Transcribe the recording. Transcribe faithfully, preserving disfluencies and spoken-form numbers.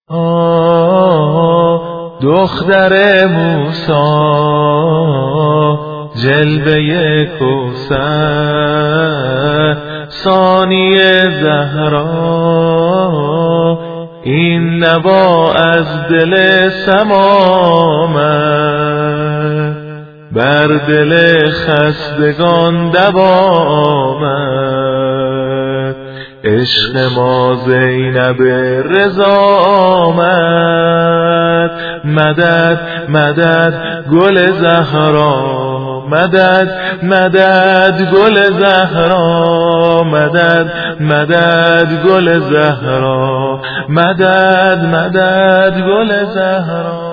آه دختر موسی جلوه کوثر ثانی زهرا این نوا از دل سمامد بر دل خستگان دوامد عشق ما زینب رضا آمد مدد مدد گل زهرا مدد مدد گل زهرا مدد مدد گل زهرا مدد مدد گل زهرا